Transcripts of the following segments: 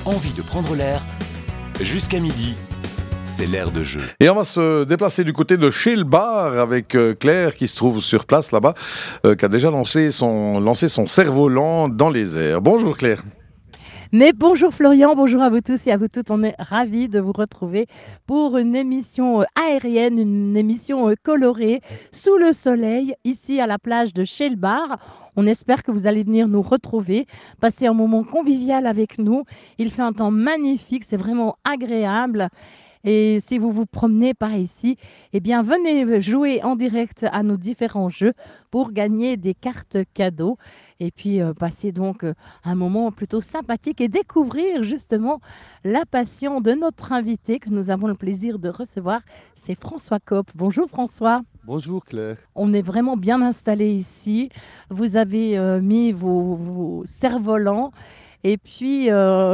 envie de prendre l'air. Jusqu'à midi, c'est l'air de jeu. Et on va se déplacer du côté de chez le bar avec Claire qui se trouve sur place là-bas, qui a déjà lancé son cerf-volant dans les airs. Bonjour Claire. Mais bonjour Florian, bonjour à vous tous et à vous toutes. On est ravis de vous retrouver pour une émission aérienne, une émission colorée sous le soleil, ici à la plage de chez le bar. On espère que vous allez venir nous retrouver, passer un moment convivial avec nous. Il fait un temps magnifique, c'est vraiment agréable. Et si vous vous promenez par ici, eh bien, venez jouer en direct à nos différents jeux pour gagner des cartes cadeaux et puis passer donc un moment plutôt sympathique et découvrir justement la passion de notre invité que nous avons le plaisir de recevoir. C'est François Copp. Bonjour François. Bonjour Claire. On est vraiment bien installé ici. Vous avez mis vos cerfs-volants et puis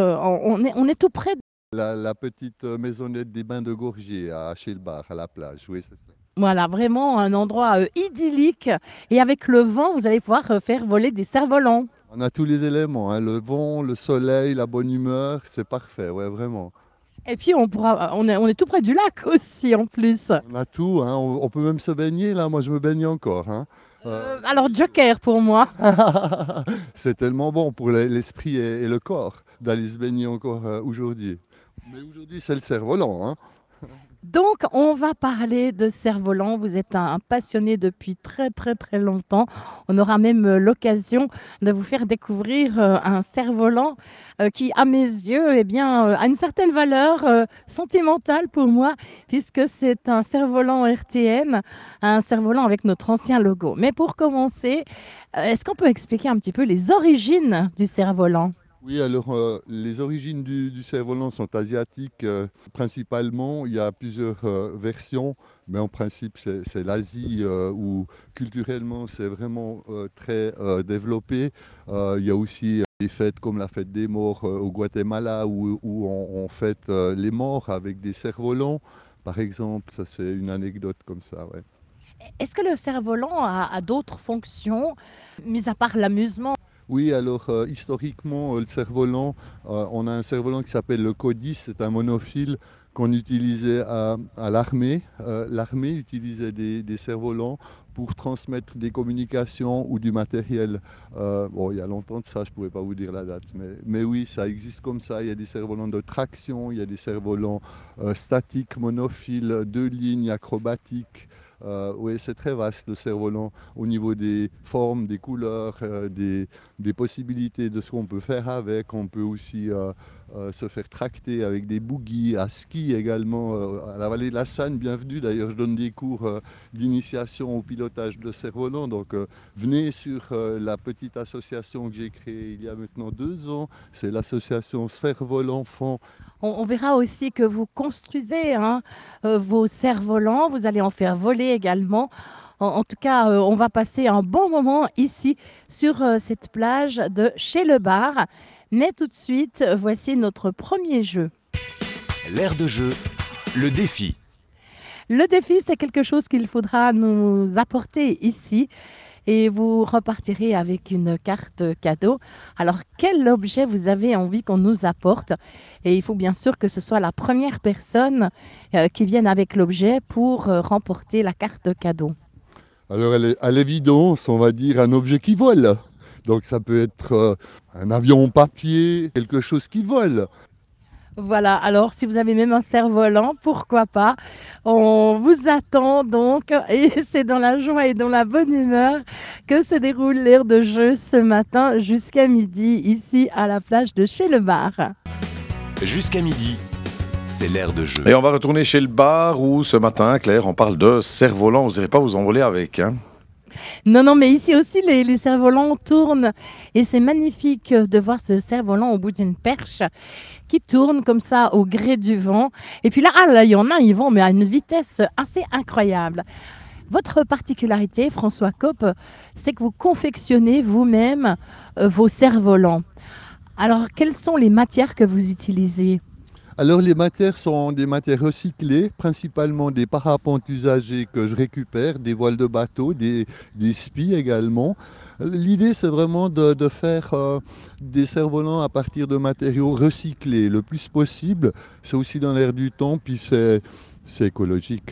on est tout près. La petite maisonnette des Bains de Gorgier à Chez-le-Bar, à la plage, oui c'est ça. Voilà, vraiment un endroit idyllique. Et avec le vent, vous allez pouvoir faire voler des cerfs-volants. On a tous les éléments, hein, le vent, le soleil, la bonne humeur, c'est parfait, ouais, vraiment. Et puis on est tout près du lac aussi en plus. On a tout, hein, on peut même se baigner là, moi je me baigne encore. Hein. Alors joker pour moi. C'est tellement bon pour l'esprit et le corps d'aller se baigner encore aujourd'hui. Mais aujourd'hui c'est le cerf-volant. Hein. Donc, on va parler de cerf-volant. Vous êtes un passionné depuis très, très, très longtemps. On aura même l'occasion de vous faire découvrir un cerf-volant qui, à mes yeux, eh bien, a une certaine valeur sentimentale pour moi, puisque c'est un cerf-volant RTN, un cerf-volant avec notre ancien logo. Mais pour commencer, est-ce qu'on peut expliquer un petit peu les origines du cerf-volant ? Oui, alors les origines du cerf-volant sont asiatiques principalement. Il y a plusieurs versions, mais en principe c'est l'Asie où culturellement c'est vraiment très développé. Il y a aussi des fêtes comme la fête des morts au Guatemala où on fête les morts avec des cerfs-volants, par exemple. Ça c'est une anecdote comme ça, ouais. Est-ce que le cerf-volant a d'autres fonctions, mis à part l'amusement ? Oui, alors historiquement, le cerf-volant, on a un cerf-volant qui s'appelle le Codis, c'est un monophile qu'on utilisait à l'armée. L'armée utilisait des cerfs-volants pour transmettre des communications ou du matériel. Bon, il y a longtemps de ça, je ne pourrais pas vous dire la date, mais oui, ça existe comme ça. Il y a des cerfs-volants de traction, il y a des cerfs-volants statiques, monophiles, 2 lignes, acrobatiques. Oui, c'est très vaste le cerf-volant au niveau des formes, des couleurs, des possibilités de ce qu'on peut faire avec. On peut aussi se faire tracter avec des boogies, à ski également, à la vallée de la Seine. Bienvenue, d'ailleurs, je donne des cours d'initiation au pilotage de cerf-volant. Donc venez sur la petite association que j'ai créée il y a maintenant 2 ans. C'est l'association Cerf-Volant Enfants. On verra aussi que vous construisez vos cerfs-volants, vous allez en faire voler également. En tout cas, on va passer un bon moment ici sur cette plage de chez le bar. Mais tout de suite, voici notre premier jeu. L'air de jeu, le défi. Le défi, c'est quelque chose qu'il faudra nous apporter ici. Et vous repartirez avec une carte cadeau. Alors, quel objet vous avez envie qu'on nous apporte ? Et il faut bien sûr que ce soit la première personne qui vienne avec l'objet pour remporter la carte cadeau. Alors, à l'évidence, on va dire un objet qui vole. Donc, ça peut être un avion en papier, quelque chose qui vole. Voilà, alors si vous avez même un cerf-volant, pourquoi pas. On vous attend donc et c'est dans la joie et dans la bonne humeur que se déroule l'air de jeu ce matin jusqu'à midi ici à la plage de chez le bar. Jusqu'à midi, c'est l'air de jeu. Et on va retourner chez le bar où ce matin, Claire, on parle de cerf-volant. Vous n'irez pas vous envoler avec, hein ? Non, mais ici aussi, les cerfs-volants tournent. Et c'est magnifique de voir ce cerf-volant au bout d'une perche qui tourne comme ça au gré du vent. Et puis là, il y en a, ils vont mais à une vitesse assez incroyable. Votre particularité, François Copp, c'est que vous confectionnez vous-même vos cerfs-volants. Alors, quelles sont les matières que vous utilisez ? Alors les matières sont des matières recyclées, principalement des parapentes usagées que je récupère, des voiles de bateau, des spies également. L'idée c'est vraiment de faire des cerfs-volants à partir de matériaux recyclés le plus possible. C'est aussi dans l'air du temps, puis c'est écologique.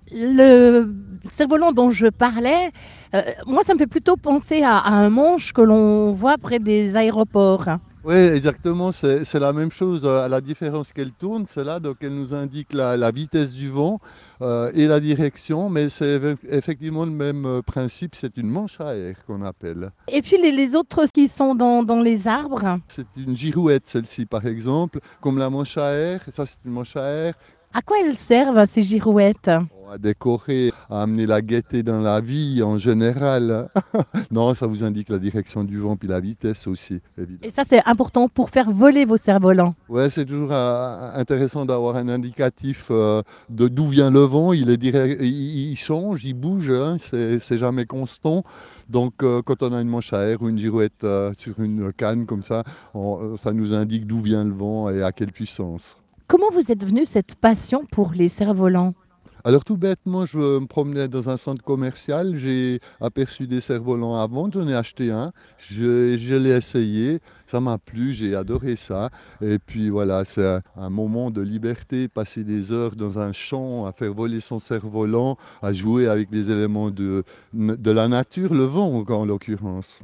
Le cerf-volant dont je parlais, moi, ça me fait plutôt penser à un manche que l'on voit près des aéroports. Oui, exactement, c'est la même chose. À la différence qu'elle tourne, c'est là, donc elle nous indique la vitesse du vent et la direction, mais c'est effectivement le même principe, c'est une manche à air qu'on appelle. Et puis les autres qui sont dans les arbres, C'est une girouette, celle-ci par exemple, comme la manche à air, ça c'est une manche à air. à quoi elles servent ces girouettes? À décorer, à amener la gaieté dans la vie en général. Non, ça vous indique la direction du vent puis la vitesse aussi, évidemment. Et ça, c'est important pour faire voler vos cerfs-volants. Ouais, c'est toujours intéressant d'avoir un indicatif de d'où vient le vent. Il est direct, il change, il bouge, hein, c'est jamais constant. Donc, quand on a une manche à air ou une girouette sur une canne comme ça, ça nous indique d'où vient le vent et à quelle puissance. Comment vous êtes venu cette passion pour les cerfs-volants? Alors tout bêtement, je me promenais dans un centre commercial, j'ai aperçu des cerfs-volants à vendre, j'en ai acheté un, je l'ai essayé, ça m'a plu, j'ai adoré ça. Et puis voilà, c'est un moment de liberté, passer des heures dans un champ à faire voler son cerf-volant, à jouer avec les éléments de la nature, le vent en l'occurrence.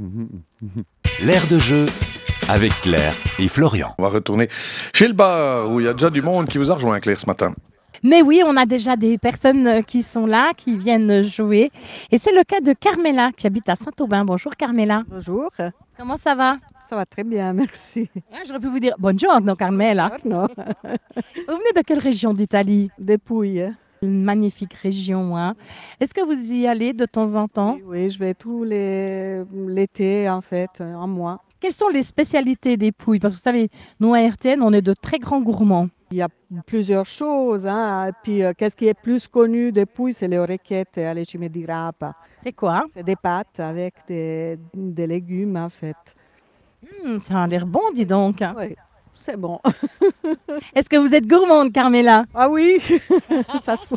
L'air de jeu avec Claire et Florian. On va retourner chez le bar où il y a déjà du monde qui vous a rejoint, Claire, ce matin. Mais oui, on a déjà des personnes qui sont là, qui viennent jouer. Et c'est le cas de Carmela, qui habite à Saint-Aubin. Bonjour Carmela. Bonjour, Comment ça va? ça va très bien, merci. J'aurais pu vous dire bonjour, non Carmela. Non, Vous venez de quelle région d'Italie? des pouilles. Une magnifique région. Hein. Est-ce que vous y allez de temps en temps? Oui, je vais tout l'été en fait, un mois. Quelles sont les spécialités des Pouilles? Parce que vous savez, nous à RTN, on est de très grands gourmands. Il y a plusieurs choses. Hein. Et puis, qu'est-ce qui est plus connu des pouilles, c'est les orecchiette alle cime di rapa. C'est quoi? C'est des pâtes avec des légumes en fait. Ça a l'air bon, dis donc. Oui, c'est bon. Est-ce que vous êtes gourmande, Carmela? Ah oui, ça se voit.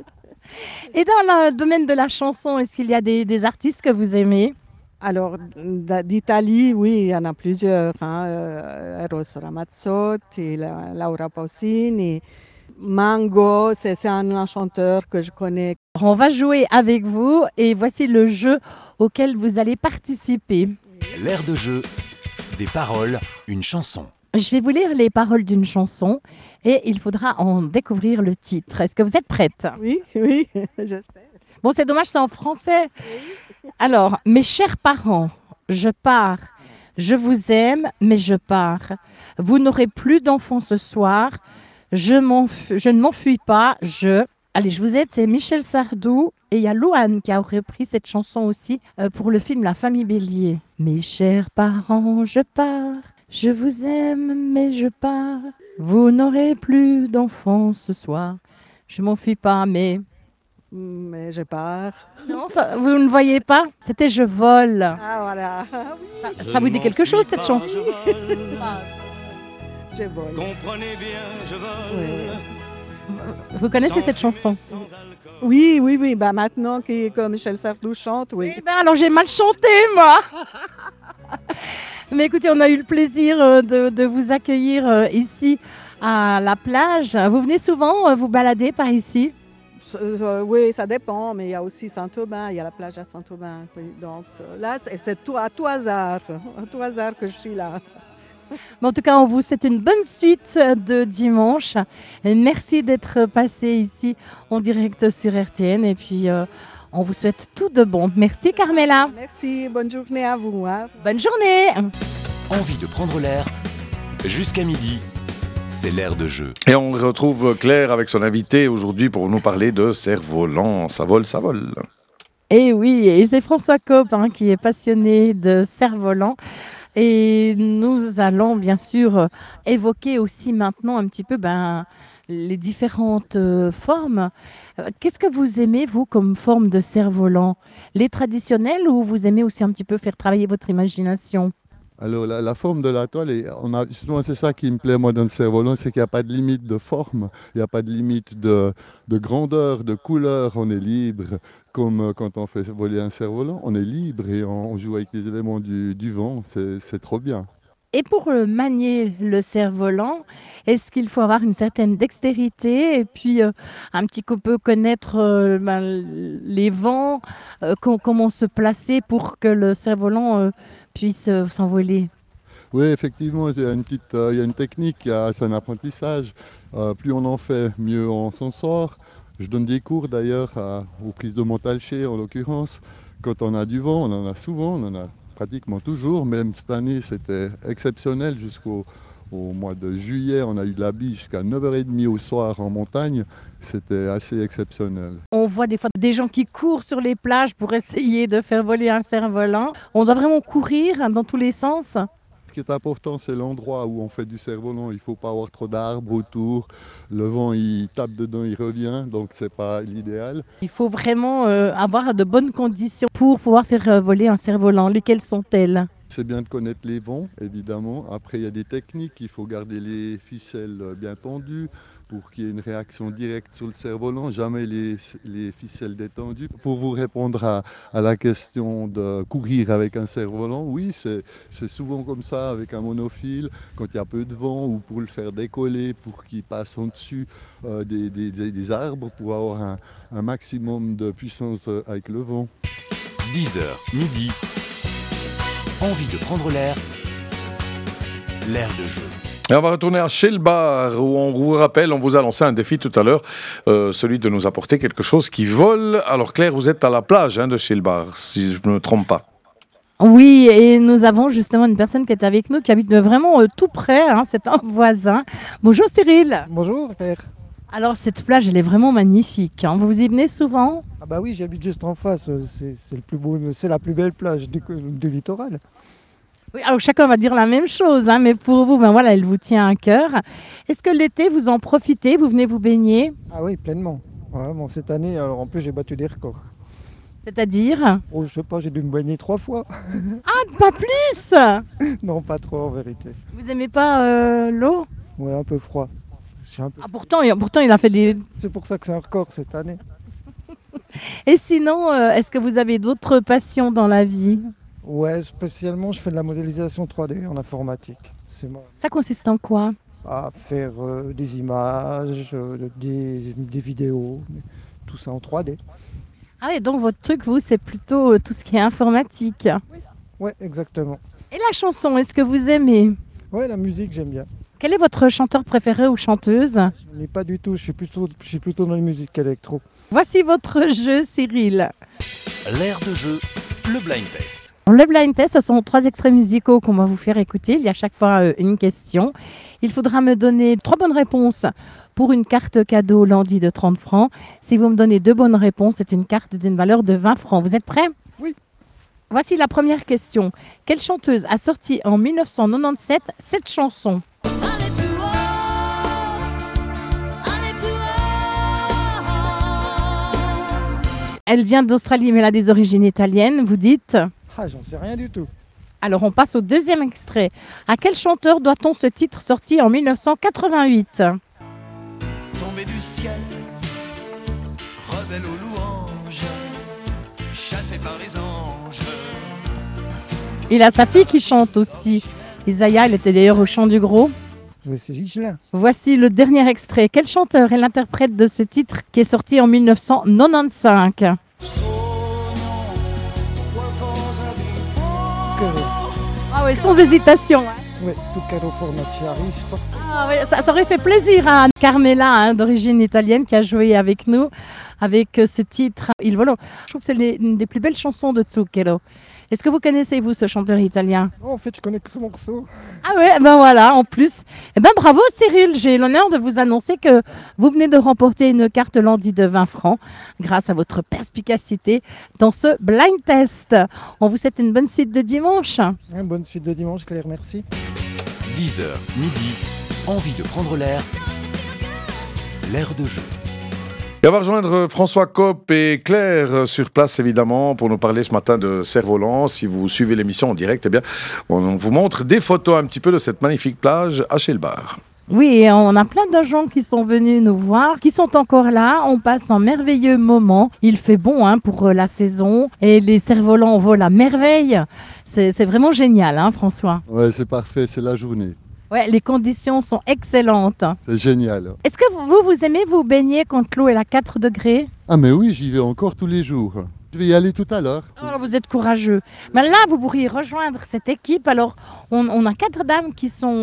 Et dans le domaine de la chanson, est-ce qu'il y a des artistes que vous aimez? Alors, d'Italie, oui, il y en a plusieurs. Hein. Eros Ramazzotti, Laura Pausini, Mango, c'est un chanteur que je connais. On va jouer avec vous et voici le jeu auquel vous allez participer. L'air de jeu, des paroles, une chanson. Je vais vous lire les paroles d'une chanson et il faudra en découvrir le titre. Est-ce que vous êtes prête? Oui, oui, j'espère. Bon, c'est dommage, c'est en français. Alors, mes chers parents, je pars. Je vous aime, mais je pars. Vous n'aurez plus d'enfants ce soir. Je ne m'enfuis pas. Allez, je vous aide, c'est Michel Sardou. Et il y a Louane qui a repris cette chanson aussi pour le film La Famille Bélier. Mes chers parents, je pars. Je vous aime, mais je pars. Vous n'aurez plus d'enfants ce soir. Je m'enfuis pas, mais Mais je pars. non, vous ne voyez pas? C'était Je vole. Ah voilà, Ça vous dit quelque chose cette chanson? je vole. Comprenez bien, je vole. Vous connaissez cette chanson? Oui, oui, oui. Bah maintenant que Michel Sardou chante, oui. Eh ben alors j'ai mal chanté moi. Mais écoutez, on a eu le plaisir de vous accueillir ici à la plage. Vous venez souvent vous balader par ici? Oui, ça dépend, mais il y a aussi Saint-Aubin, il y a la plage à Saint-Aubin. Oui. Donc là, c'est tout, à tout hasard que je suis là. Mais en tout cas, on vous souhaite une bonne suite de dimanche. Et merci d'être passé ici en direct sur RTN. Et puis, on vous souhaite tout de bon. Merci Carmela. Merci, bonne journée à vous. Hein. Bonne journée. Envie de prendre l'air jusqu'à midi. C'est l'air de jeu. Et on retrouve Claire avec son invité aujourd'hui pour nous parler de cerfs-volants. Ça vole, ça vole. Et oui, et c'est François Copp qui est passionné de cerfs-volants. Et nous allons bien sûr évoquer aussi maintenant un petit peu les différentes formes. Qu'est-ce que vous aimez, vous, comme forme de cerf-volant? Les traditionnels ou vous aimez aussi un petit peu faire travailler votre imagination? Alors la forme de la toile, justement c'est ça qui me plaît moi dans le cerf-volant, c'est qu'il n'y a pas de limite de forme, il n'y a pas de limite de grandeur, de couleur, on est libre. Comme quand on fait voler un cerf-volant, on est libre et on joue avec les éléments du vent, c'est trop bien. Et pour manier le cerf-volant, est-ce qu'il faut avoir une certaine dextérité et puis un petit peu connaître les vents, comment se placer pour que le cerf-volant puisse s'envoler? Oui, effectivement, il y a une technique, c'est un apprentissage. Plus on en fait, mieux on s'en sort. Je donne des cours d'ailleurs aux prises de Montalcher en l'occurrence. Quand on a du vent, on en a souvent, on en a pratiquement toujours. Même cette année, c'était exceptionnel jusqu'au mois de juillet. On a eu de la bise jusqu'à 9h30 au soir en montagne. C'était assez exceptionnel. On voit des fois des gens qui courent sur les plages pour essayer de faire voler un cerf-volant. On doit vraiment courir dans tous les sens. Ce qui est important, c'est l'endroit où on fait du cerf-volant. Il ne faut pas avoir trop d'arbres autour. Le vent, il tape dedans, il revient, donc ce n'est pas l'idéal. Il faut vraiment avoir de bonnes conditions pour pouvoir faire voler un cerf-volant. Lesquelles sont-elles? C'est bien de connaître les vents, évidemment. Après, il y a des techniques. Il faut garder les ficelles bien tendues pour qu'il y ait une réaction directe sur le cerf-volant. Jamais les ficelles détendues. Pour vous répondre à la question de courir avec un cerf-volant, oui, c'est souvent comme ça avec un monofile, quand il y a peu de vent ou pour le faire décoller, pour qu'il passe en dessus des arbres, pour avoir un maximum de puissance avec le vent. 10h, midi. Envie de prendre l'air. L'air de jeu. Et on va retourner à Chez le bar où on vous rappelle, on vous a lancé un défi tout à l'heure, celui de nous apporter quelque chose qui vole. Alors Claire, vous êtes à la plage de Chez le bar, si je ne me trompe pas. Oui, et nous avons justement une personne qui est avec nous, qui habite vraiment tout près, c'est un voisin. Bonjour Cyril. Bonjour Claire. Alors cette plage, elle est vraiment magnifique. Vous y venez souvent? Ah bah oui, j'habite juste en face. C'est le plus beau, c'est la plus belle plage du littoral. Oui, alors chacun va dire la même chose, mais pour vous, voilà, elle vous tient à cœur. Est-ce que l'été, vous en profitez? Vous venez vous baigner? Ah oui, pleinement. Vraiment, cette année, alors en plus, j'ai battu des records. C'est-à-dire? Oh, je sais pas, j'ai dû me baigner 3 fois. Ah, pas plus? Non, pas trop en vérité. Vous aimez pas l'eau? Ouais, un peu froid. Ah, pourtant, il a fait des... C'est pour ça que c'est un record cette année. Et sinon, est-ce que vous avez d'autres passions dans la vie? Ouais, spécialement, je fais de la modélisation 3D en informatique. C'est moi. Ça consiste en quoi? À faire des images, des vidéos, tout ça en 3D. Ah oui, donc votre truc, vous, c'est plutôt tout ce qui est informatique. Ouais, exactement. Et la chanson, est-ce que vous aimez? Ouais, la musique, j'aime bien. Quel est votre chanteur préféré ou chanteuse? Mais pas du tout, je suis plutôt dans la musique électro. Voici votre jeu, Cyril. L'air de jeu, le blind test. Le blind test, ce sont 3 extraits musicaux qu'on va vous faire écouter. Il y a à chaque fois une question. Il faudra me donner 3 bonnes réponses pour une carte cadeau Landy de 30 francs. Si vous me donnez 2 bonnes réponses, c'est une carte d'une valeur de 20 francs. Vous êtes prêts? Oui. Voici la première question. Quelle chanteuse a sorti en 1997 cette chanson? Elle vient d'Australie, mais elle a des origines italiennes. Vous dites? Ah, j'en sais rien du tout. Alors, on passe au deuxième extrait. À quel chanteur doit-on ce titre sorti en 1988? Tombé du ciel, rebelle aux louanges, chassé par les anges. Il a sa fille qui chante aussi. Isaiah, elle était d'ailleurs au Chant du Gros. C'est Ghislain. Voici le dernier extrait. Quel chanteur est l'interprète de ce titre qui est sorti en 1995? Ah oui, sans hésitation. Oui, Zucchero Fornaciari, je crois. Ah oui, ça aurait fait plaisir à Carmela, d'origine italienne, qui a joué avec nous, avec ce titre Il Volo. Je trouve que c'est l'une des plus belles chansons de Zucchero. Est-ce que vous connaissez, vous, ce chanteur italien? Non, en fait, je connais que ce morceau. Ah ouais, ben voilà, en plus. Eh ben bravo Cyril, j'ai l'honneur de vous annoncer que vous venez de remporter une carte Landy de 20 francs grâce à votre perspicacité dans ce blind test. On vous souhaite une bonne suite de dimanche. Bonne suite de dimanche, Claire, merci. 10h, midi. Envie de prendre l'air. L'air de jeu. Et on va rejoindre François Kopp et Claire sur place, évidemment, pour nous parler ce matin de Cerf-Volant. Si vous suivez l'émission en direct, eh bien, on vous montre des photos un petit peu de cette magnifique plage à Schellbach. Oui, et on a plein de gens qui sont venus nous voir, qui sont encore là. On passe un merveilleux moment. Il fait bon pour la saison et les cerfs-volants volent à merveille. C'est vraiment génial, François. Ouais, c'est parfait, c'est la journée. Ouais, les conditions sont excellentes. C'est génial. Est-ce que vous aimez vous baigner quand l'eau est à 4 degrés? Ah mais oui, j'y vais encore tous les jours. Je vais y aller tout à l'heure. Alors vous êtes courageux. Mais là, vous pourriez rejoindre cette équipe. Alors, on a 4 dames qui sont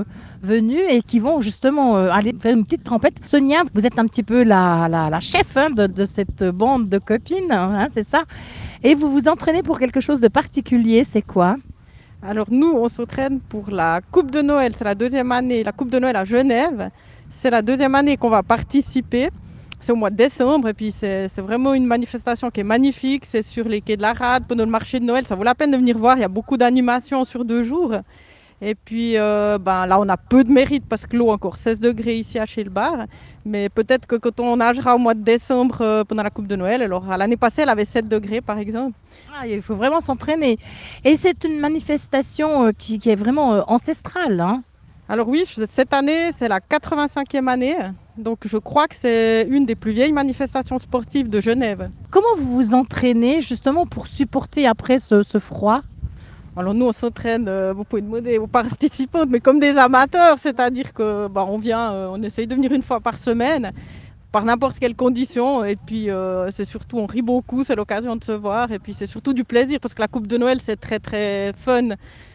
venues et qui vont justement aller faire une petite trempette. Sonia, vous êtes un petit peu la chef de cette bande de copines, c'est ça? Et vous vous entraînez pour quelque chose de particulier, c'est quoi? Alors nous, on s'entraîne pour la Coupe de Noël. C'est la 2e année, la Coupe de Noël à Genève. C'est la 2e année qu'on va participer. C'est au mois de décembre et puis c'est vraiment une manifestation qui est magnifique. C'est sur les quais de la Rade, pendant le marché de Noël. Ça vaut la peine de venir voir. Il y a beaucoup d'animations sur 2 jours. Et puis là, on a peu de mérite parce que l'eau a encore 16 degrés ici à Schellbach. Mais peut-être que quand on nagera au mois de décembre pendant la Coupe de Noël, alors l'année passée, elle avait 7 degrés par exemple. Il faut vraiment s'entraîner. Et c'est une manifestation qui est vraiment ancestrale. Alors oui, cette année, c'est la 85e année. Donc je crois que c'est une des plus vieilles manifestations sportives de Genève. Comment vous vous entraînez justement pour supporter après ce froid? Alors nous, on s'entraîne, vous pouvez demander aux participantes, mais comme des amateurs, c'est-à-dire que on vient, on essaye de venir une fois par semaine, par n'importe quelle condition. Et puis c'est surtout, on rit beaucoup, c'est l'occasion de se voir. Et puis c'est surtout du plaisir, parce que la Coupe de Noël, c'est très très fun.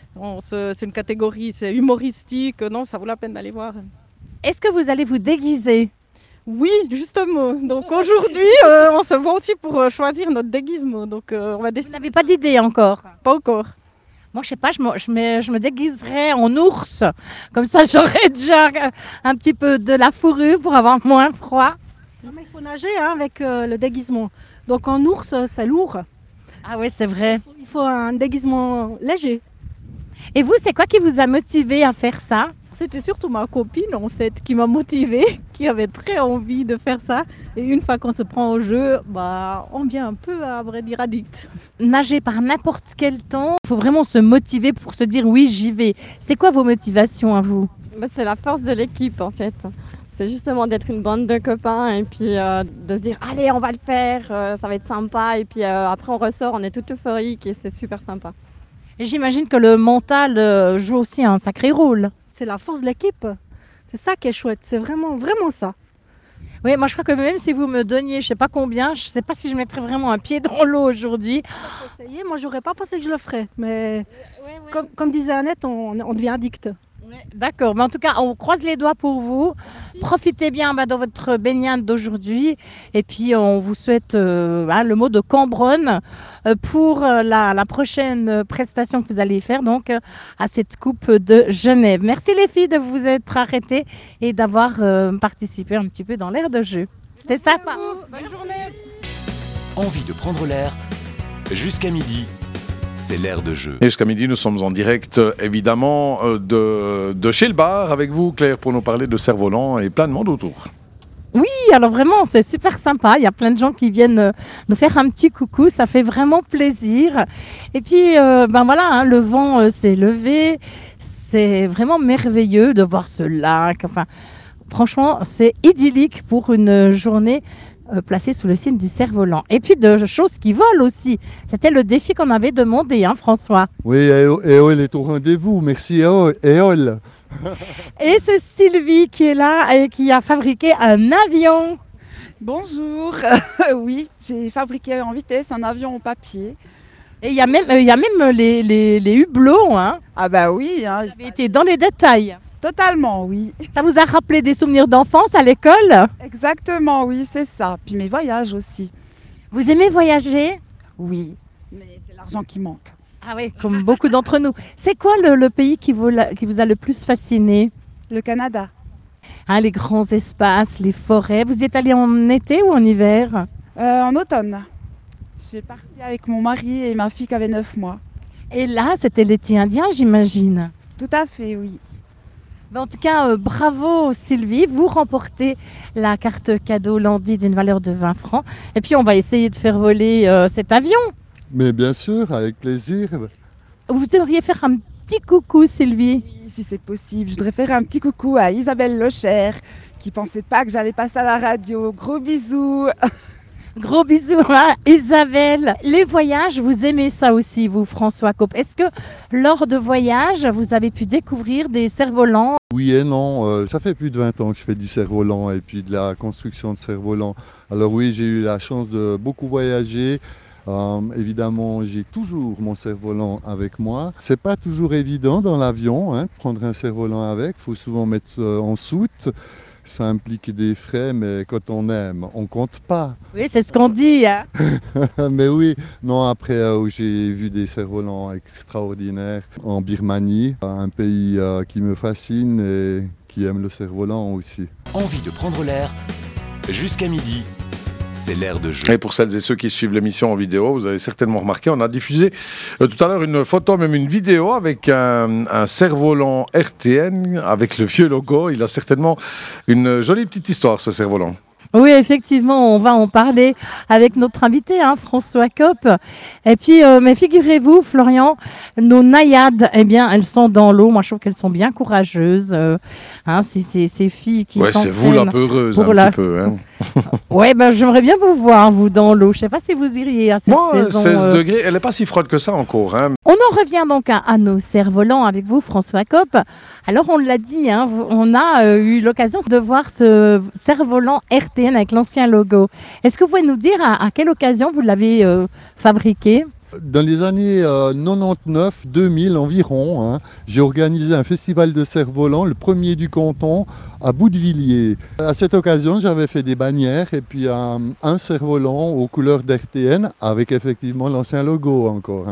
C'est une catégorie, c'est humoristique. Non, ça vaut la peine d'aller voir. Est-ce que vous allez vous déguiser? Oui, justement. Donc aujourd'hui, on se voit aussi pour choisir notre déguisement. Donc on va décider. Vous n'avez pas d'idée encore? Pas encore. Moi, je sais pas, je me déguiserais en ours. Comme ça, j'aurais déjà un petit peu de la fourrure pour avoir moins froid. Non, mais il faut nager avec le déguisement. Donc en ours, c'est lourd. Ah oui, c'est vrai. Il faut un déguisement léger. Et vous, c'est quoi qui vous a motivé à faire ça? C'était surtout ma copine en fait qui m'a motivée, qui avait très envie de faire ça. Et une fois qu'on se prend au jeu, on devient un peu, à vrai dire, addict. Nager par n'importe quel temps, il faut vraiment se motiver pour se dire oui, j'y vais. C'est quoi vos motivations à vous? C'est la force de l'équipe en fait. C'est justement d'être une bande de copains et puis de se dire allez, on va le faire, ça va être sympa. Et puis après on ressort, on est tout euphorique et c'est super sympa. Et j'imagine que le mental joue aussi un sacré rôle. C'est la force de l'équipe. C'est ça qui est chouette, c'est vraiment, vraiment ça. Oui, moi je crois que même si vous me donniez je sais pas combien, je sais pas si je mettrais vraiment un pied dans l'eau aujourd'hui. Essayez, moi j'aurais pas pensé que je le ferais, mais comme disait Annette, on devient addict. D'accord, mais en tout cas, on croise les doigts pour vous. Profitez bien de votre baignade d'aujourd'hui. Et puis, on vous souhaite le mot de Cambronne pour la prochaine prestation que vous allez faire donc à cette Coupe de Genève. Merci les filles de vous être arrêtées et d'avoir participé un petit peu dans l'air de jeu. C'était sympa. Bonne journée. Envie de prendre l'air jusqu'à midi. C'est l'air de jeu. Et jusqu'à midi, nous sommes en direct, évidemment, de Schellbach avec vous, Claire, pour nous parler de cerf-volant et plein de monde autour. Oui, alors vraiment, c'est super sympa. Il y a plein de gens qui viennent nous faire un petit coucou. Ça fait vraiment plaisir. Et puis, le vent s'est levé. C'est vraiment merveilleux de voir ce lac. Enfin, franchement, c'est idyllique pour une journée placé sous le signe du cerf-volant. Et puis de choses qui volent aussi. C'était le défi qu'on avait demandé, François. Oui, Éole est au rendez-vous. Merci Éole. Et c'est Sylvie qui est là et qui a fabriqué un avion. Bonjour. Oui, j'ai fabriqué en vitesse un avion en papier. Et il y a même les hublots. Ah bah oui. Vous avez été dans les détails. Totalement, oui. Ça vous a rappelé des souvenirs d'enfance à l'école? Exactement, oui, c'est ça. Puis mes voyages aussi. Vous aimez voyager? Oui, mais c'est l'argent qui manque. Ah oui, comme beaucoup d'entre nous. C'est quoi le pays qui vous a le plus fasciné? Le Canada. Les grands espaces, les forêts. Vous y êtes allé en été ou en hiver? En automne. Je suis partie avec mon mari et ma fille qui avait 9 mois. Et là, c'était l'été indien, j'imagine? Tout à fait, oui. Mais en tout cas, bravo Sylvie, vous remportez la carte cadeau Landy d'une valeur de 20 francs. Et puis on va essayer de faire voler cet avion. Mais bien sûr, avec plaisir. Vous aimeriez faire un petit coucou Sylvie? Oui, si c'est possible, je voudrais faire un petit coucou à Isabelle Locher qui pensait pas que j'allais passer à la radio. Gros bisous. Gros bisous à Isabelle. Les voyages, vous aimez ça aussi, vous, François Cope. Est-ce que lors de voyages, vous avez pu découvrir des cerfs-volants? Oui et non, ça fait plus de 20 ans que je fais du cerf-volant et puis de la construction de cerfs-volants. Alors oui, j'ai eu la chance de beaucoup voyager. Évidemment, j'ai toujours mon cerf-volant avec moi. C'est pas toujours évident dans l'avion, de prendre un cerf-volant avec. Il faut souvent mettre en soute. Ça implique des frais, mais quand on aime, on compte pas. Oui, c'est ce qu'on dit. Hein. Mais oui, non, après j'ai vu des cerfs-volants extraordinaires en Birmanie, un pays qui me fascine et qui aime le cerf-volant aussi. Envie de prendre l'air jusqu'à midi. C'est l'air de jeu. Et pour celles et ceux qui suivent l'émission en vidéo, vous avez certainement remarqué, on a diffusé tout à l'heure une photo, même une vidéo avec un cerf-volant RTN avec le vieux logo. Il a certainement une jolie petite histoire, ce cerf-volant. Oui, effectivement, on va en parler avec notre invité, François Cope. Et puis, mais figurez-vous, Florian, nos naïades, eh bien, elles sont dans l'eau. Moi, je trouve qu'elles sont bien courageuses. Ces filles qui c'est vous la peureuse, petit peu. Hein. Oui, j'aimerais bien vous voir, vous, dans l'eau. Je ne sais pas si vous iriez à cette saison. 16 degrés, elle n'est pas si froide que ça encore. Hein. On en revient donc à nos cerfs-volants avec vous, François Cope. Alors, on l'a dit, on a eu l'occasion de voir ce cerf-volant RTN avec l'ancien logo. Est-ce que vous pouvez nous dire à quelle occasion vous l'avez fabriqué ? Dans les années 99-2000 environ, j'ai organisé un festival de cerfs-volants, le premier du canton, à Boudevilliers. À cette occasion, j'avais fait des bannières et puis un cerf-volant aux couleurs d'RTN avec effectivement l'ancien logo encore.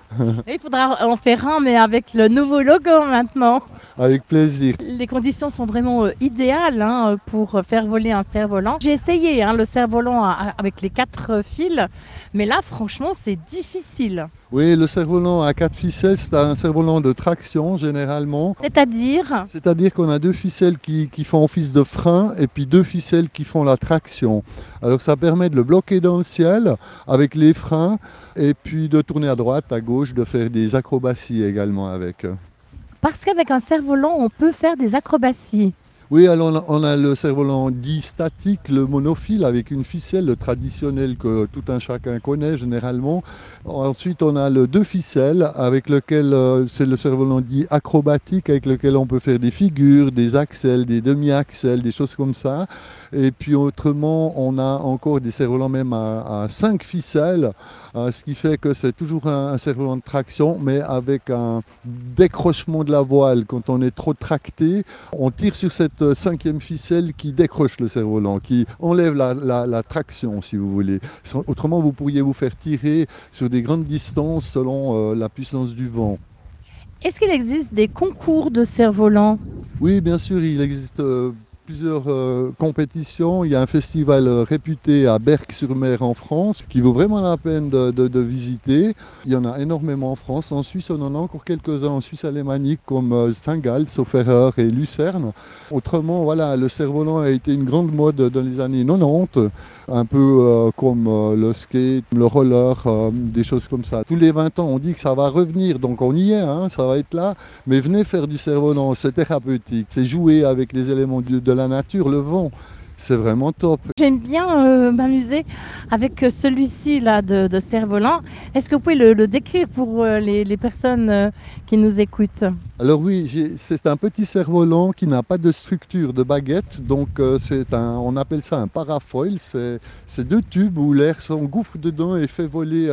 Il faudra en faire un, mais avec le nouveau logo maintenant. Avec plaisir. Les conditions sont vraiment idéales pour faire voler un cerf-volant. J'ai essayé le cerf-volant avec les 4 fils, mais là, franchement, c'est difficile. Oui, le cerf-volant à 4 ficelles, c'est un cerf-volant de traction généralement. C'est-à-dire ? C'est-à-dire qu'on a 2 ficelles qui font office de frein et puis 2 ficelles qui font la traction. Alors ça permet de le bloquer dans le ciel avec les freins et puis de tourner à droite, à gauche, de faire des acrobaties également avec. Parce qu'avec un cerf-volant, on peut faire des acrobaties. Oui, alors on a le cerf-volant dit statique, le monofile avec une ficelle, le traditionnel que tout un chacun connaît généralement. Ensuite, on a le 2 ficelles avec lequel c'est le cerf-volant dit acrobatique avec lequel on peut faire des figures, des axels, des demi-axels, des choses comme ça. Et puis autrement, on a encore des cerfs-volants même à 5 ficelles, ce qui fait que c'est toujours un cerf-volant de traction, mais avec un décrochement de la voile. Quand on est trop tracté, on tire sur cette 5e ficelle qui décroche le cerf-volant, qui enlève la traction, si vous voulez. Autrement, vous pourriez vous faire tirer sur des grandes distances selon la puissance du vent. Est-ce qu'il existe des concours de cerfs-volants ? Oui, bien sûr, il existe plusieurs compétitions. Il y a un festival réputé à Berck-sur-Mer en France qui vaut vraiment la peine de visiter. Il y en a énormément en France. En Suisse, on en a encore quelques-uns en Suisse alémanique comme Saint-Gall, Sauferer et Lucerne. Autrement, voilà, le cerf-volant a été une grande mode dans les années 90, un peu comme le skate, le roller, des choses comme ça. Tous les 20 ans, on dit que ça va revenir, donc on y est, ça va être là. Mais venez faire du cerf-volant, c'est thérapeutique, c'est jouer avec les éléments de la nature, le vent. C'est vraiment top. J'aime bien m'amuser avec celui-ci là de cerf-volant. Est-ce que vous pouvez le décrire pour les personnes qui nous écoutent ? Alors oui, c'est un petit cerf-volant qui n'a pas de structure de baguette, donc on appelle ça un parafoil. C'est 2 tubes où l'air s'engouffre dedans et fait voler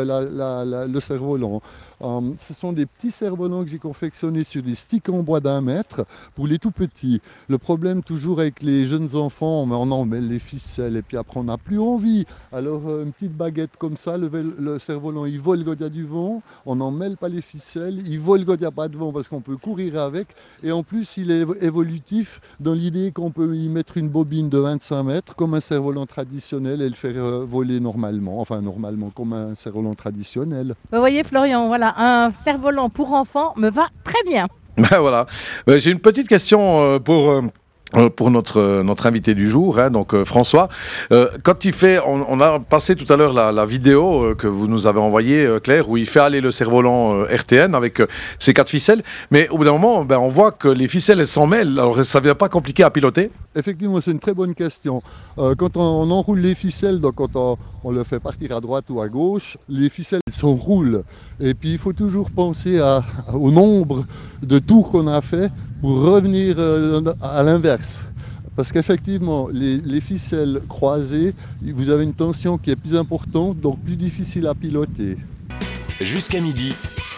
le cerf-volant. Ce sont des petits cerfs-volants que j'ai confectionnés sur des sticks en bois d'1 mètre pour les tout petits. Le problème toujours avec les jeunes enfants, on en met les ficelles et puis après on n'a plus envie. Alors une petite baguette comme ça, le cerf-volant il vole quand il y a du vent, on n'en mêle pas les ficelles, il vole quand il n'y a pas de vent parce qu'on peut courir avec, et en plus il est évolutif dans l'idée qu'on peut y mettre une bobine de 25 mètres comme un cerf-volant traditionnel et le faire voler normalement, comme un cerf-volant traditionnel. Vous voyez Florian, voilà, un cerf-volant pour enfants me va très bien. Ben voilà. J'ai une petite question pour notre invité du jour, hein, donc François. Quand il fait, on a passé tout à l'heure la vidéo que vous nous avez envoyée, Claire, où il fait aller le cerf-volant RTN avec ses 4 ficelles. Mais au bout d'un moment, on voit que les ficelles, elles s'en mêlent. Alors ça ne devient pas compliqué à piloter? Effectivement, c'est une très bonne question. Quand on enroule les ficelles, donc quand on le fait partir à droite ou à gauche, les ficelles s'enroulent. Et puis il faut toujours penser au nombre de tours qu'on a fait pour revenir à l'inverse. Parce qu'effectivement, les ficelles croisées, vous avez une tension qui est plus importante, donc plus difficile à piloter. Jusqu'à midi,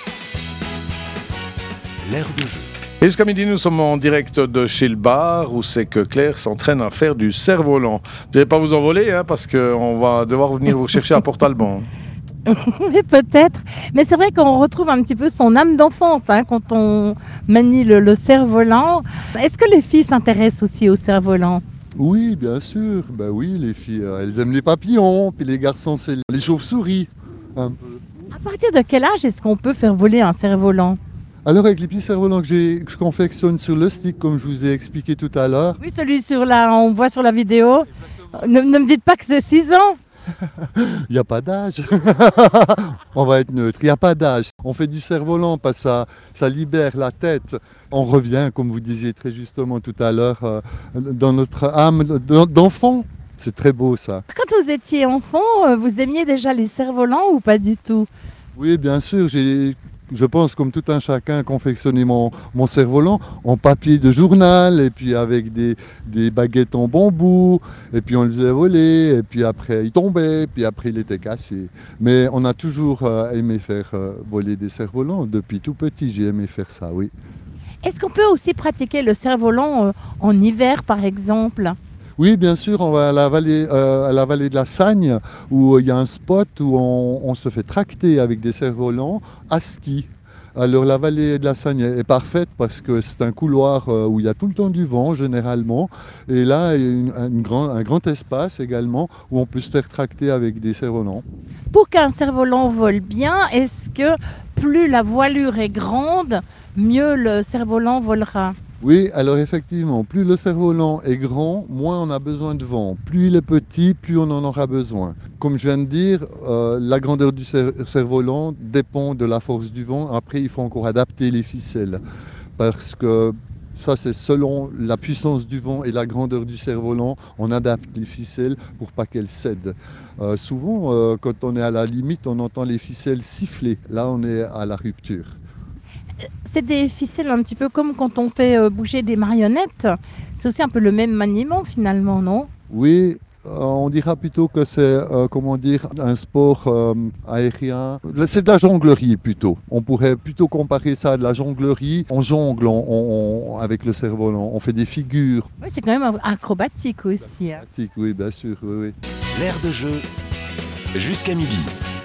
l'air de jeu. Et jusqu'à midi, nous sommes en direct de chez le bar où c'est que Claire s'entraîne à faire du cerf-volant. Vous n'allez pas vous envoler, hein, parce qu'on va devoir venir vous chercher à Port-Alban. Oui, peut-être. Mais c'est vrai qu'on retrouve un petit peu son âme d'enfance hein, quand on manie le cerf-volant. Est-ce que les filles s'intéressent aussi au cerf-volant? Oui, bien sûr. Ben oui, les filles, elles aiment les papillons, puis les garçons, c'est les chauves-souris. Un peu. À partir de quel âge est-ce qu'on peut faire voler un cerf-volant? Alors avec les petits cerfs-volants que je confectionne sur le stick, comme je vous ai expliqué tout à l'heure. Oui, celui on voit sur la vidéo. Ne me dites pas que c'est 6 ans. Il n'y a pas d'âge. On va être neutre, il n'y a pas d'âge. On fait du cerf-volant parce que ça libère la tête. On revient, comme vous disiez très justement tout à l'heure, dans notre âme d'enfant. C'est très beau ça. Quand vous étiez enfant, vous aimiez déjà les cerfs-volants ou pas du tout? Oui, bien sûr. Je pense, comme tout un chacun, confectionner mon cerf-volant en papier de journal, et puis avec des baguettes en bambou, et puis on le faisait voler, et puis après il tombait, puis après il était cassé. Mais on a toujours aimé faire voler des cerfs-volants. Depuis tout petit, j'ai aimé faire ça, oui. Est-ce qu'on peut aussi pratiquer le cerf-volant en hiver, par exemple? Oui, bien sûr, on va à la vallée de la Sagne, où il y a un spot où on se fait tracter avec des cerfs-volants à ski. Alors la vallée de la Sagne est parfaite parce que c'est un couloir où il y a tout le temps du vent généralement. Et là, il y a un grand espace également où on peut se faire tracter avec des cerfs-volants. Pour qu'un cerf-volant vole bien, est-ce que plus la voilure est grande, mieux le cerf-volant volera? Oui, alors effectivement, plus le cerf-volant est grand, moins on a besoin de vent. Plus il est petit, plus on en aura besoin. Comme je viens de dire, la grandeur du cerf-volant dépend de la force du vent. Après, il faut encore adapter les ficelles. Parce que ça, c'est selon la puissance du vent et la grandeur du cerf-volant, on adapte les ficelles pour pas qu'elles cèdent. Souvent, quand on est à la limite, on entend les ficelles siffler. Là, on est à la rupture. C'est des ficelles un petit peu comme quand on fait bouger des marionnettes. C'est aussi un peu le même maniement finalement, non? Oui, on dira plutôt que c'est un sport aérien. C'est de la jonglerie plutôt. On pourrait plutôt comparer ça à de la jonglerie. On jongle avec le cerf-volant, on fait des figures. Oui, c'est quand même acrobatique aussi. Acrobatique, oui, bien sûr. Oui. L'air de jeu, jusqu'à midi,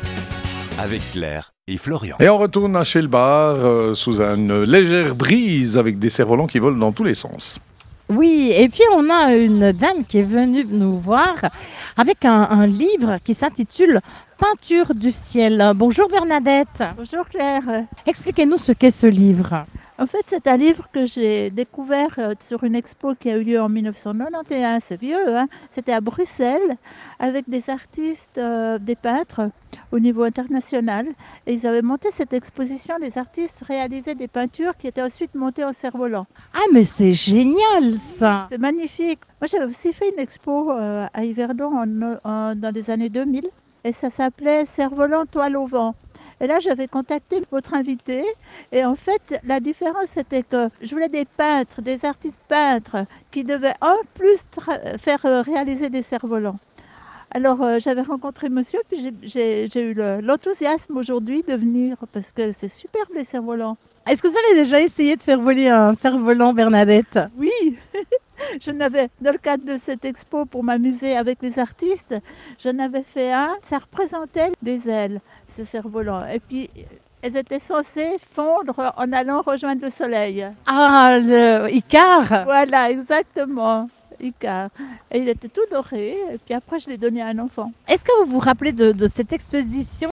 avec Claire et Florian. Et on retourne à chez le bar sous une légère brise avec des cerfs-volants qui volent dans tous les sens. Oui, et puis on a une dame qui est venue nous voir avec un livre qui s'intitule Peinture du ciel. Bonjour Bernadette. Bonjour Claire. Expliquez-nous ce qu'est ce livre. En fait, c'est un livre que j'ai découvert sur une expo qui a eu lieu en 1991, c'est vieux, hein. C'était à Bruxelles, avec des artistes, des peintres au niveau international. Et ils avaient monté cette exposition, les artistes réalisaient des peintures qui étaient ensuite montées en cerf-volant. Ah mais c'est génial ça. C'est magnifique. Moi j'avais aussi fait une expo à Yverdon dans les années 2000 et ça s'appelait Cerf-volant toile au vent. Et là, j'avais contacté votre invité. Et en fait, la différence, c'était que je voulais des peintres, des artistes peintres, qui devaient en plus faire réaliser des cerfs-volants. Alors, j'avais rencontré monsieur, puis j'ai eu l'enthousiasme aujourd'hui de venir, parce que c'est superbe les cerfs-volants. Est-ce que vous avez déjà essayé de faire voler un cerf-volant, Bernadette? Oui. J'en avais, dans le cadre de cette expo pour m'amuser avec les artistes, j'en avais fait un, ça représentait des ailes, ces cerfs-volants. Et puis, elles étaient censées fondre en allant rejoindre le soleil. Ah, le Icare. Voilà, exactement, Icare. Et il était tout doré, et puis après, je l'ai donné à un enfant. Est-ce que vous vous rappelez de cette exposition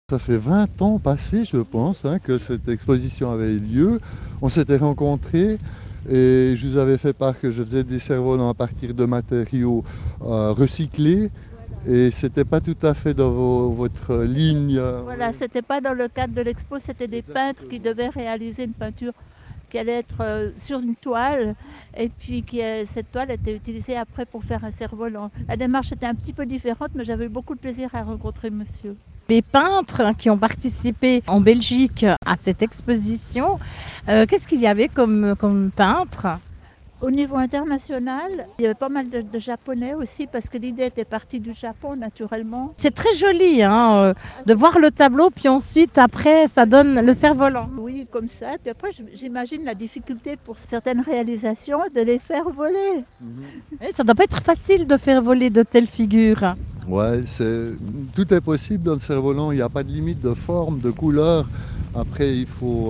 Ça fait 20 ans passés, je pense, que cette exposition avait eu lieu. On s'était rencontrés et je vous avais fait part que je faisais des cerfs-volants à partir de matériaux recyclés. Et c'était pas tout à fait dans votre ligne. Voilà, c'était pas dans le cadre de l'expo, c'était des peintres qui devaient réaliser une peinture qui allait être sur une toile et puis cette toile était utilisée après pour faire un cerf-volant. La démarche était un petit peu différente, mais j'avais eu beaucoup de plaisir à rencontrer monsieur. Les peintres qui ont participé en Belgique à cette exposition, qu'est-ce qu'il y avait comme peintres ? Au niveau international, il y avait pas mal de Japonais aussi parce que l'idée était partie du Japon naturellement. C'est très joli de voir le tableau, puis ensuite, après, ça donne le cerf-volant. Oui, comme ça. Et puis après, j'imagine la difficulté pour certaines réalisations de les faire voler. Et ça ne doit pas être facile de faire voler de telles figures. Ouais, tout est possible dans le cerf-volant. Il n'y a pas de limite de forme, de couleur. Après, il faut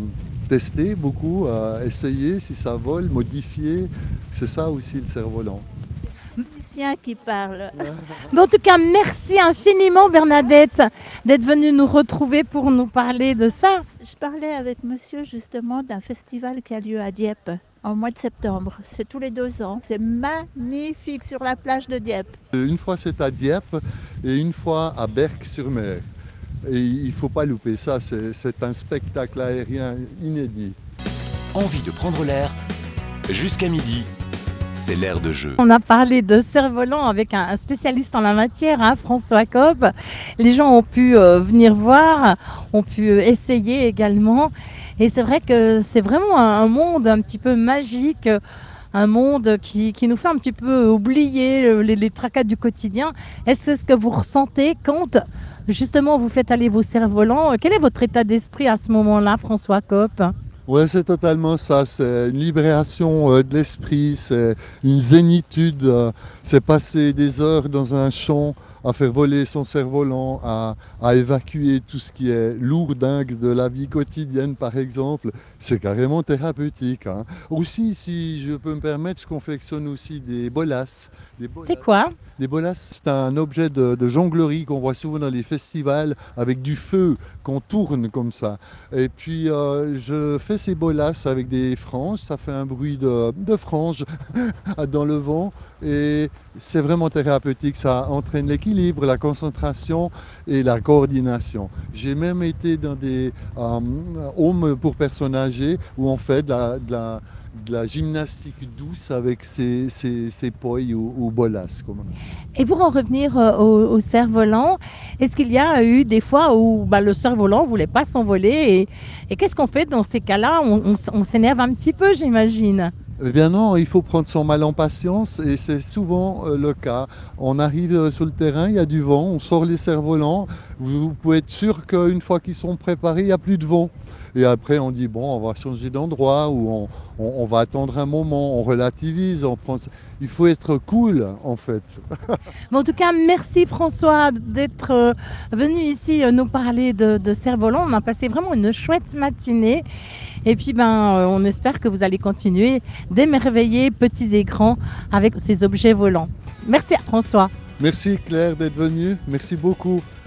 tester beaucoup, essayer si ça vole, modifier. C'est ça aussi le cerf-volant. Musicien qui parle. Mais en tout cas, merci infiniment Bernadette d'être venue nous retrouver pour nous parler de ça. Je parlais avec monsieur justement d'un festival qui a lieu à Dieppe en mois de septembre. C'est tous les 2 ans. C'est magnifique sur la plage de Dieppe. Une fois c'est à Dieppe et une fois à Berck-sur-Mer. Et il ne faut pas louper ça, c'est un spectacle aérien inédit. Envie de prendre l'air, jusqu'à midi, c'est l'air de jeu. On a parlé de cerf-volant avec un spécialiste en la matière, François Cobb. Les gens ont pu venir voir, ont pu essayer également. Et c'est vrai que c'est vraiment un monde un petit peu magique, un monde qui nous fait un petit peu oublier les tracas du quotidien. Est-ce que c'est ce que vous ressentez quand justement vous faites aller vos cerfs-volants? Quel est votre état d'esprit à ce moment-là, François Copp? Oui, c'est totalement ça. C'est une libération de l'esprit, c'est une zénitude. C'est passer des heures dans un champ à faire voler son cerf-volant, à évacuer tout ce qui est lourdingue de la vie quotidienne, par exemple. C'est carrément thérapeutique. Aussi, si je peux me permettre, je confectionne aussi des bolasses. C'est quoi? Des bolasses, c'est un objet de jonglerie qu'on voit souvent dans les festivals avec du feu qu'on tourne comme ça. Et puis je fais ces bolasses avec des franges, ça fait un bruit de franges dans le vent et c'est vraiment thérapeutique, ça entraîne l'équilibre, la concentration et la coordination. J'ai même été dans des homes pour personnes âgées où on fait de la gymnastique douce avec ces poils ou bolasses. Et pour en revenir au cerf-volant, est-ce qu'il y a eu des fois où le cerf-volant ne voulait pas s'envoler et qu'est-ce qu'on fait dans ces cas-là? On s'énerve un petit peu, j'imagine. Eh bien non, il faut prendre son mal en patience et c'est souvent le cas. On arrive sur le terrain, il y a du vent, on sort les cerfs-volants. Vous pouvez être sûr qu'une fois qu'ils sont préparés, il n'y a plus de vent. Et après, on dit, bon, on va changer d'endroit ou on va attendre un moment, on relativise. Il faut être cool, en fait. Mais en tout cas, merci François d'être venu ici nous parler de cerfs-volants. On a passé vraiment une chouette matinée. Et puis, on espère que vous allez continuer d'émerveiller petits et grands avec ces objets volants. Merci à François. Merci Claire d'être venue. Merci beaucoup.